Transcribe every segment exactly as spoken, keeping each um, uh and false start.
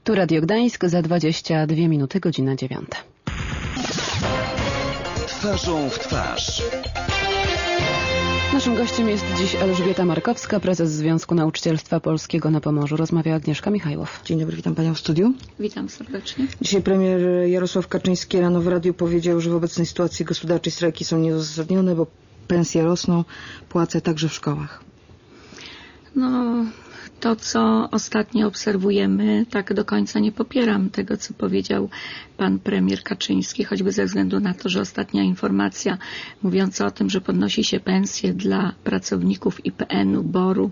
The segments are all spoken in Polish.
Tu Radio Gdańsk, za dwadzieścia dwie minuty, godzina dziewiąta. Twarzą w twarz. Naszym gościem jest dziś Elżbieta Markowska, prezes Związku Nauczycielstwa Polskiego na Pomorzu. Rozmawia Agnieszka Michajłow. Dzień dobry, witam panią w studiu. Witam serdecznie. Dzisiaj premier Jarosław Kaczyński rano w radiu powiedział, że w obecnej sytuacji gospodarczej strajki są nieuzasadnione, bo pensje rosną, płace także w szkołach. No, to co ostatnio obserwujemy, tak do końca nie popieram tego, co powiedział pan premier Kaczyński, choćby ze względu na to, że ostatnia informacja mówiąca o tym, że podnosi się pensje dla pracowników I P N u, boru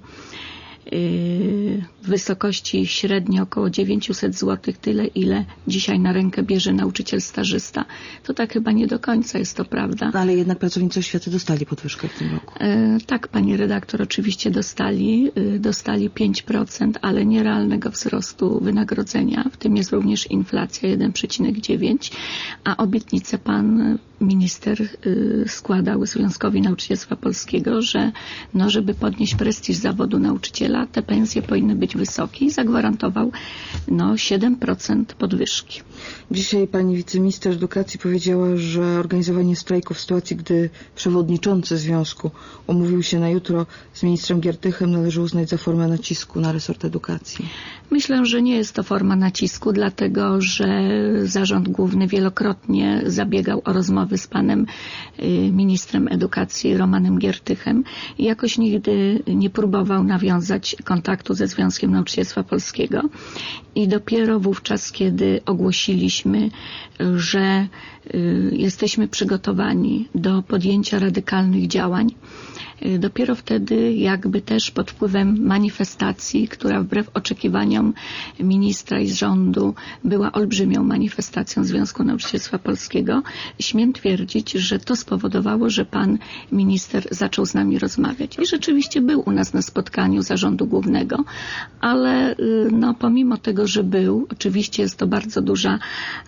w wysokości średnio około dziewięćset złotych, tyle ile dzisiaj na rękę bierze nauczyciel stażysta. To tak chyba nie do końca jest to prawda. No, ale jednak pracownicy oświaty dostali podwyżkę w tym roku. E, tak, pani redaktor, oczywiście dostali, e, dostali pięć procent, ale nie realnego wzrostu wynagrodzenia. W tym jest również inflacja jeden przecinek dziewięć, a obietnicę pan minister y, składał Związkowi Nauczycielstwa Polskiego, że no, żeby podnieść prestiż zawodu nauczyciela, te pensje powinny być wysokie i zagwarantował no, siedem procent podwyżki. Dzisiaj pani wiceminister edukacji powiedziała, że organizowanie strajku w sytuacji, gdy przewodniczący związku umówił się na jutro z ministrem Giertychem, należy uznać za formę nacisku na resort edukacji. Myślę, że nie jest to forma nacisku, dlatego że Zarząd Główny wielokrotnie zabiegał o rozmowy z panem ministrem edukacji Romanem Giertychem i jakoś nigdy nie próbował nawiązać kontaktu ze Związkiem Nauczycielstwa Polskiego. I dopiero wówczas, kiedy ogłosiliśmy, że jesteśmy przygotowani do podjęcia radykalnych działań, dopiero wtedy jakby też pod wpływem manifestacji, która wbrew oczekiwaniom ministra i rządu była olbrzymią manifestacją Związku Nauczycielstwa Polskiego, śmiem twierdzić, że to spowodowało, że pan minister zaczął z nami rozmawiać. I rzeczywiście był u nas na spotkaniu Zarządu Głównego, ale no, pomimo tego, że był, oczywiście jest to bardzo duża,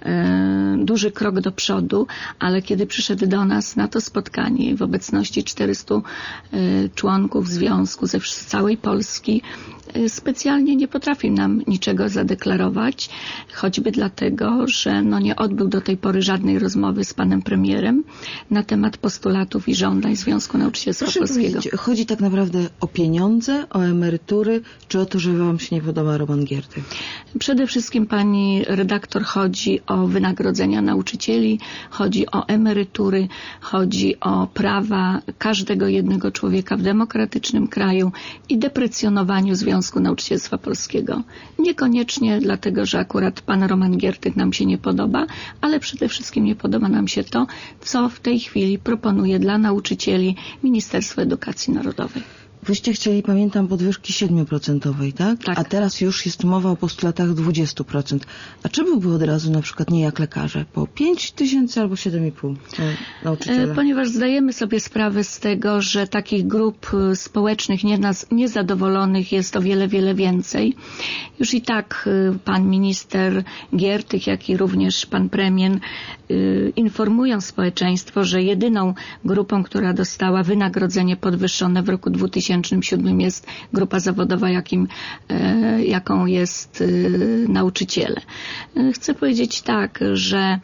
e, duży krok do przodu, ale kiedy przyszedł do nas na to spotkanie w obecności czterystu członków związku ze z całej Polski, specjalnie nie potrafił nam niczego zadeklarować, choćby dlatego, że no nie odbył do tej pory żadnej rozmowy z panem premierem na temat postulatów i żądań Związku Nauczycielstwa Proszę Polskiego. Chodzi tak naprawdę o pieniądze, o emerytury, czy o to, że wam się nie podoba Roman Giertych? Przede wszystkim, pani redaktor, chodzi o wynagrodzenia nauczycieli, chodzi o emerytury, chodzi o prawa każdego jednego człowieka w demokratycznym kraju i deprecjonowaniu Związku Nauczycielstwa Polskiego. Niekoniecznie dlatego, że akurat pan Roman Giertych nam się nie podoba, ale przede wszystkim nie podoba nam się to, co w tej chwili proponuje dla nauczycieli Ministerstwo Edukacji Narodowej. Wyście chcieli, pamiętam, podwyżki siedmioprocentowej, tak? Tak. A teraz już jest mowa o postulatach dwadzieścia procent. A czemu by od razu na przykład nie jak lekarze? Po pięć tysięcy albo siedem i pół nauczyciela? Ponieważ zdajemy sobie sprawę z tego, że takich grup społecznych niezadowolonych jest o wiele, wiele więcej. Już i tak pan minister Giertych, jak i również pan premier informują społeczeństwo, że jedyną grupą, która dostała wynagrodzenie podwyższone w roku dwutysięcznym siódmym jest grupa zawodowa, jakim, jaką jest nauczyciele. Chcę powiedzieć tak, że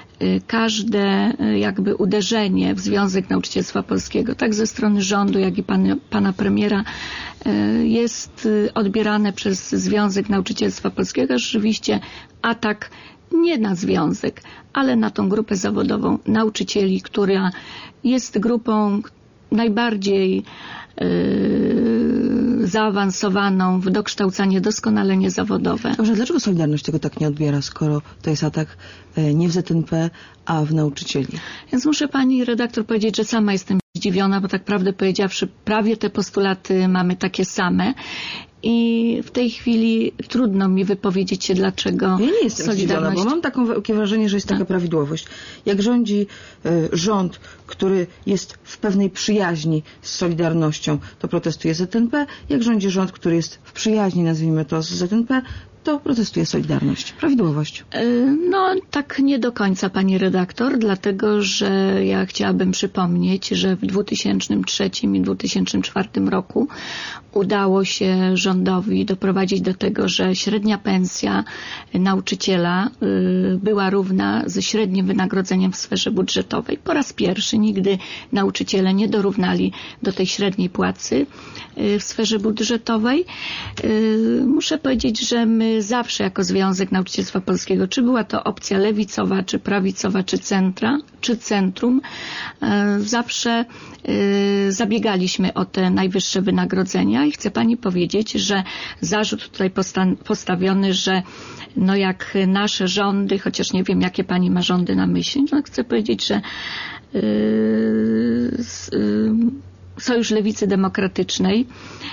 każde jakby uderzenie w Związek Nauczycielstwa Polskiego, tak ze strony rządu, jak i pan, pana premiera, jest odbierane przez Związek Nauczycielstwa Polskiego rzeczywiście atak nie na związek, ale na tą grupę zawodową nauczycieli, która jest grupą najbardziej Yy, zaawansowaną w dokształcanie, doskonalenie zawodowe. Dobrze, dlaczego Solidarność tego tak nie odbiera, skoro to jest atak nie w Z N P, a w nauczycieli? Więc muszę pani redaktor powiedzieć, że sama jestem zdziwiona, bo tak prawdę powiedziawszy, prawie te postulaty mamy takie same. I w tej chwili trudno mi wypowiedzieć się, dlaczego ja nie jestem zdziwiona, bo mam takie wrażenie, że jest taka prawidłowość. Jak rządzi y, rząd, który jest w pewnej przyjaźni z Solidarnością, to protestuje Z N P. Jak rządzi rząd, który jest w przyjaźni, nazwijmy to, z Z N P, to protestuje Solidarność. Prawidłowość. No tak nie do końca, pani redaktor, dlatego że ja chciałabym przypomnieć, że w dwa tysiące trzecim i dwa tysiące czwartym roku udało się rządowi doprowadzić do tego, że średnia pensja nauczyciela była równa ze średnim wynagrodzeniem w sferze budżetowej. Po raz pierwszy nigdy nauczyciele nie dorównali do tej średniej płacy w sferze budżetowej. Muszę powiedzieć, że my zawsze jako Związek Nauczycielstwa Polskiego, czy była to opcja lewicowa, czy prawicowa, czy centra, czy centrum, zawsze zabiegaliśmy o te najwyższe wynagrodzenia i chcę pani powiedzieć, że zarzut tutaj postawiony, że no jak nasze rządy, chociaż nie wiem, jakie pani ma rządy na myśli, no chcę powiedzieć, że yy, yy, Sojusz Lewicy Demokratycznej,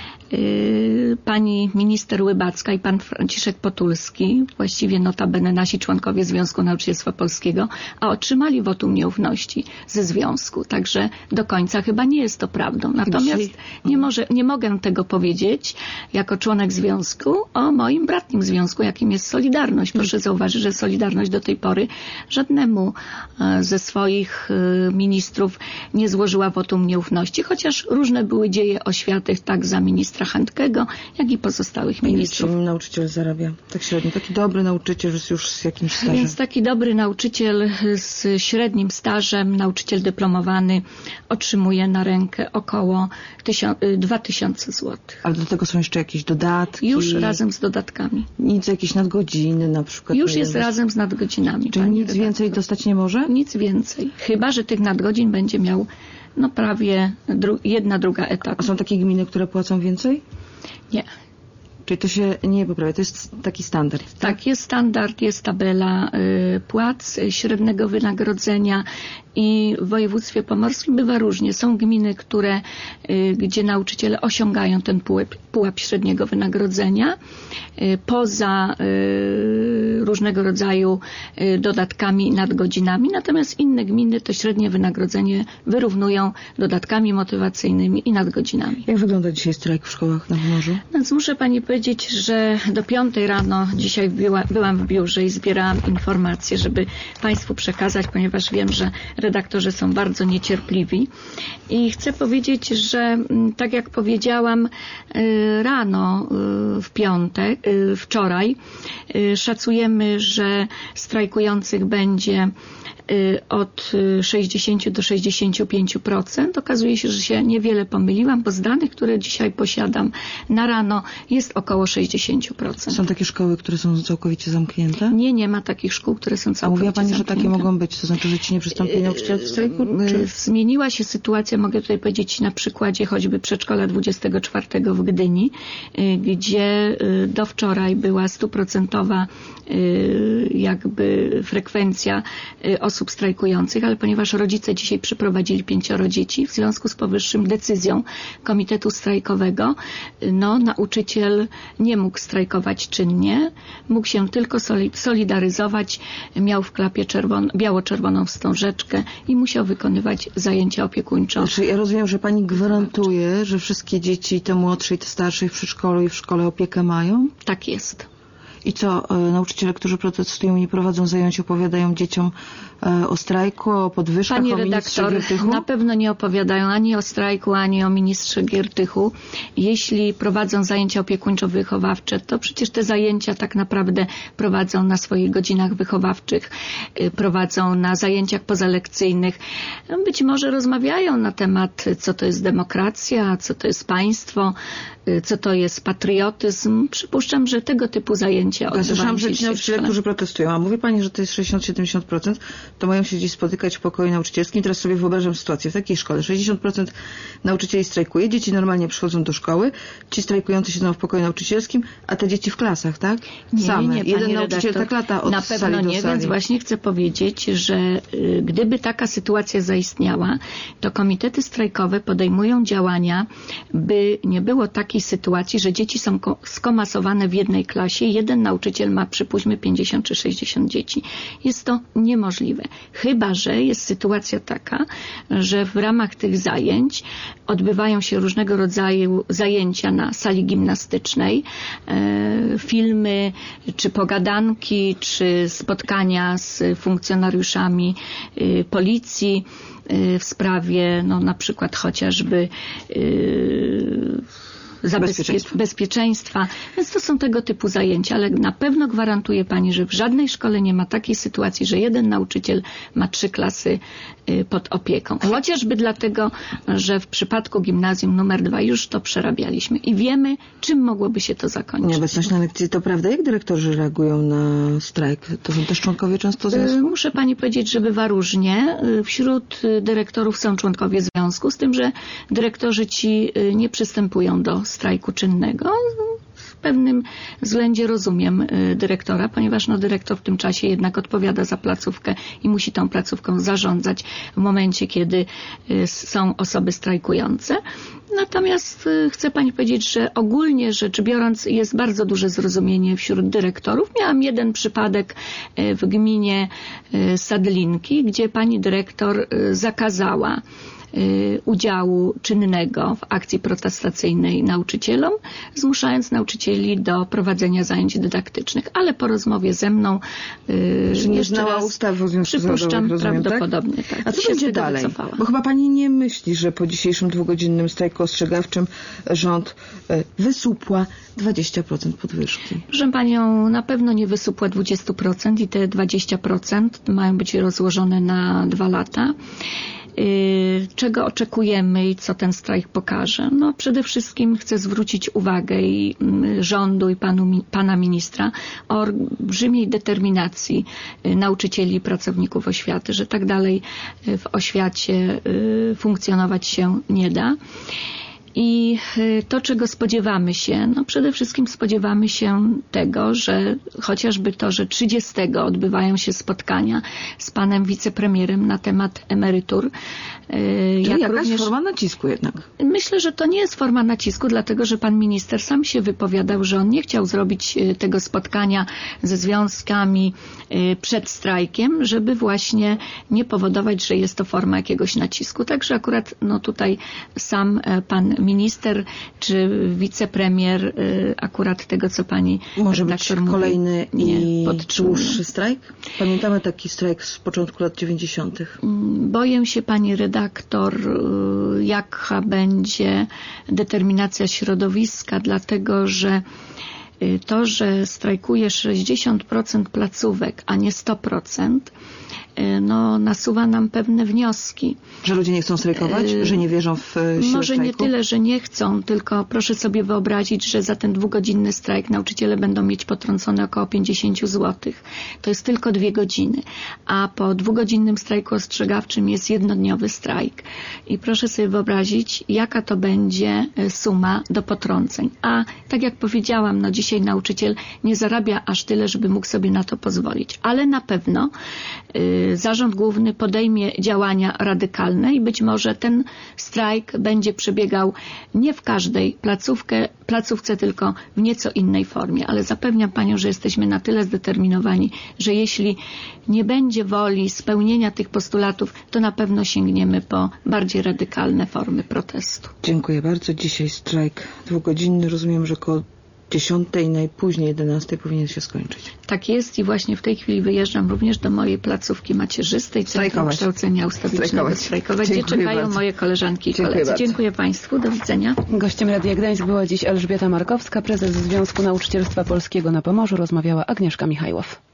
pani minister Łybacka i pan Franciszek Potulski, właściwie notabene nasi członkowie Związku Nauczycielstwa Polskiego, a otrzymali wotum nieufności ze związku. Także do końca chyba nie jest to prawdą. Natomiast nie, może, nie mogę tego powiedzieć jako członek związku o moim bratnim związku, jakim jest Solidarność. Proszę zauważyć, że Solidarność do tej pory żadnemu ze swoich ministrów nie złożyła wotum nieufności, chociaż różne były dzieje oświaty, tak za ministra Handkego, jak i pozostałych ministrów. Ile nauczyciel zarabia? Tak średnio. Taki dobry nauczyciel już z jakimś stażem. Więc taki dobry nauczyciel z średnim stażem, nauczyciel dyplomowany otrzymuje na rękę około dwa tysiące złotych. Ale do tego są jeszcze jakieś dodatki? Już razem z dodatkami. Nic, jakieś nadgodziny na przykład? Już jest razem z nadgodzinami. Czyli nic redaktor. Więcej dostać nie może? Nic więcej. Chyba że tych nadgodzin będzie miał no prawie dru- jedna druga etatu. A są takie gminy, które płacą więcej? Nie. Czyli to się nie poprawia, to jest taki standard, tak? Tak, jest standard, jest tabela y, płac, średniego wynagrodzenia i w województwie pomorskim bywa różnie. Są gminy, które, y, gdzie nauczyciele osiągają ten pułap, pułap średniego wynagrodzenia y, poza y, różnego rodzaju y, dodatkami i nadgodzinami, natomiast inne gminy to średnie wynagrodzenie wyrównują dodatkami motywacyjnymi i nadgodzinami. Jak wygląda dzisiaj strajk w szkołach na Pomorzu? Więc muszę pani powiedzieć, że do piątej rano dzisiaj była, byłam w biurze i zbierałam informacje, żeby państwu przekazać, ponieważ wiem, że redaktorzy są bardzo niecierpliwi. I chcę powiedzieć, że tak jak powiedziałam rano w piątek, wczoraj, szacujemy, że strajkujących będzie od sześćdziesiąt do sześćdziesięciu pięciu procent. Okazuje się, że się niewiele pomyliłam, bo z danych, które dzisiaj posiadam na rano, jest około sześćdziesiąt procent. Są takie szkoły, które są całkowicie zamknięte? Nie, nie ma takich szkół, które są całkowicie zamknięte. A mówiła pani, że takie mogą być, to znaczy, że ci nie przystąpili nauczyciele do strajku? Czy? Zmieniła się sytuacja, mogę tutaj powiedzieć na przykładzie choćby przedszkola dwudziestego czwartego w Gdyni, gdzie do wczoraj była stuprocentowa jakby frekwencja osób strajkujących, ale ponieważ rodzice dzisiaj przyprowadzili pięcioro dzieci, w związku z powyższym decyzją Komitetu Strajkowego, no nauczyciel nie mógł strajkować czynnie, mógł się tylko solidaryzować, miał w klapie czerwon- biało-czerwoną wstążeczkę i musiał wykonywać zajęcia opiekuńcze. Znaczy, ja rozumiem, że pani gwarantuje, że wszystkie dzieci, te młodsze i te starsze w przedszkolu i w szkole opiekę mają? Tak jest. I co, e, nauczyciele, którzy protestują i nie prowadzą zajęć, opowiadają dzieciom e, o strajku, o podwyżkach, Pani o ministrze redaktor, Giertychu? na pewno nie opowiadają ani o strajku, ani o ministrze Giertychu. Jeśli prowadzą zajęcia opiekuńczo-wychowawcze, to przecież te zajęcia tak naprawdę prowadzą na swoich godzinach wychowawczych, y, prowadzą na zajęciach pozalekcyjnych. Być może rozmawiają na temat, co to jest demokracja, co to jest państwo, y, co to jest patriotyzm. Przypuszczam, że tego typu zajęcia Ja słyszałam, że się ci nauczyciele, którzy protestują, a mówi pani, że to jest sześćdziesiąt do siedemdziesięciu procent, to mają się gdzieś spotykać w pokoju nauczycielskim. Teraz sobie wyobrażam sytuację w takiej szkole. sześćdziesiąt procent nauczycieli strajkuje, dzieci normalnie przychodzą do szkoły, ci strajkujący siedzą w pokoju nauczycielskim, a te dzieci w klasach, tak? Nie, Same. nie, Jeden pani nauczyciel redaktor, tak lata od na sali pewno do nie, sali. więc właśnie chcę powiedzieć, że y, gdyby taka sytuacja zaistniała, to komitety strajkowe podejmują działania, by nie było takiej sytuacji, że dzieci są ko- skomasowane w jednej klasie, jeden nauczyciel ma, przypuśćmy, pięćdziesiąt czy sześćdziesiąt dzieci. Jest to niemożliwe. Chyba że jest sytuacja taka, że w ramach tych zajęć odbywają się różnego rodzaju zajęcia na sali gimnastycznej, e, filmy, czy pogadanki, czy spotkania z funkcjonariuszami e, policji e, w sprawie, no na przykład chociażby e, Bezpieczeństwa. bezpieczeństwa. Więc to są tego typu zajęcia, ale na pewno gwarantuję pani, że w żadnej szkole nie ma takiej sytuacji, że jeden nauczyciel ma trzy klasy pod opieką. Chociażby dlatego, że w przypadku gimnazjum numer dwa już to przerabialiśmy i wiemy, czym mogłoby się to zakończyć. Nieobecność na lekcji, to prawda? Jak dyrektorzy reagują na strajk? To są też członkowie często związku? Muszę pani powiedzieć, że bywa różnie. Wśród dyrektorów są członkowie związku, z tym, że dyrektorzy ci nie przystępują do strajku czynnego. W pewnym względzie rozumiem dyrektora, ponieważ no, dyrektor w tym czasie jednak odpowiada za placówkę i musi tą placówką zarządzać w momencie, kiedy są osoby strajkujące. Natomiast chcę pani powiedzieć, że ogólnie rzecz biorąc jest bardzo duże zrozumienie wśród dyrektorów. Miałam jeden przypadek w gminie Sadlinki, gdzie pani dyrektor zakazała udziału czynnego w akcji protestacyjnej nauczycielom, zmuszając nauczycieli do prowadzenia zajęć dydaktycznych. Ale po rozmowie ze mną Czy nie znała ustawy o związku przypuszczam rozumiem, prawdopodobnie. Tak? A co będzie dalej? Wycofała. Bo chyba pani nie myśli, że po dzisiejszym dwugodzinnym strajku ostrzegawczym rząd wysupła dwadzieścia procent podwyżki. Proszę panią, na pewno nie wysupła dwadzieścia procent i te dwadzieścia procent mają być rozłożone na dwa lata. Czego oczekujemy i co ten strajk pokaże? No przede wszystkim chcę zwrócić uwagę i rządu i panu, pana ministra o olbrzymiej determinacji nauczycieli i pracowników oświaty, że tak dalej w oświacie funkcjonować się nie da. I to, czego spodziewamy się, no przede wszystkim spodziewamy się tego, że chociażby to, że trzydziestego odbywają się spotkania z panem wicepremierem na temat emerytur. Czyli jak jakaś również... forma nacisku jednak. Myślę, że to nie jest forma nacisku, dlatego że pan minister sam się wypowiadał, że on nie chciał zrobić tego spotkania ze związkami przed strajkiem, żeby właśnie nie powodować, że jest to forma jakiegoś nacisku. Także akurat no tutaj sam pan minister czy wicepremier akurat tego, co pani Może być mówi, kolejny i podtrzymuje. dłuższy strajk? Pamiętamy taki strajk z początku lat dziewięćdziesiątych. Boję się, pani redaktor, jaka będzie determinacja środowiska, dlatego że to, że strajkuje sześćdziesiąt procent placówek, a nie sto procent, no, nasuwa nam pewne wnioski. Że ludzie nie chcą strajkować? Że nie wierzą w siłę Może strajku? nie tyle, że nie chcą, tylko proszę sobie wyobrazić, że za ten dwugodzinny strajk nauczyciele będą mieć potrącone około pięćdziesiąt złotych. To jest tylko dwie godziny. A po dwugodzinnym strajku ostrzegawczym jest jednodniowy strajk. I proszę sobie wyobrazić, jaka to będzie suma do potrąceń. A tak jak powiedziałam, no dzisiaj nauczyciel nie zarabia aż tyle, żeby mógł sobie na to pozwolić. Ale na pewno yy, Zarząd Główny podejmie działania radykalne i być może ten strajk będzie przebiegał nie w każdej placówce, placówce, tylko w nieco innej formie. Ale zapewniam panią, że jesteśmy na tyle zdeterminowani, że jeśli nie będzie woli spełnienia tych postulatów, to na pewno sięgniemy po bardziej radykalne formy protestu. Dziękuję bardzo. Dzisiaj strajk dwugodzinny. Rozumiem, że około dziesiątej, najpóźniej jedenastej powinien się skończyć. Tak jest i właśnie w tej chwili wyjeżdżam również do mojej placówki macierzystej, Centrum Kształcenia Ustawicznego, strajkować, strajkować gdzie czekają bardzo. moje koleżanki i Dziękuję koledzy. bardzo. Dziękuję państwu. Do widzenia. Gościem Radia Gdańsk była dziś Elżbieta Markowska, prezes Związku Nauczycielstwa Polskiego na Pomorzu. Rozmawiała Agnieszka Michajłow.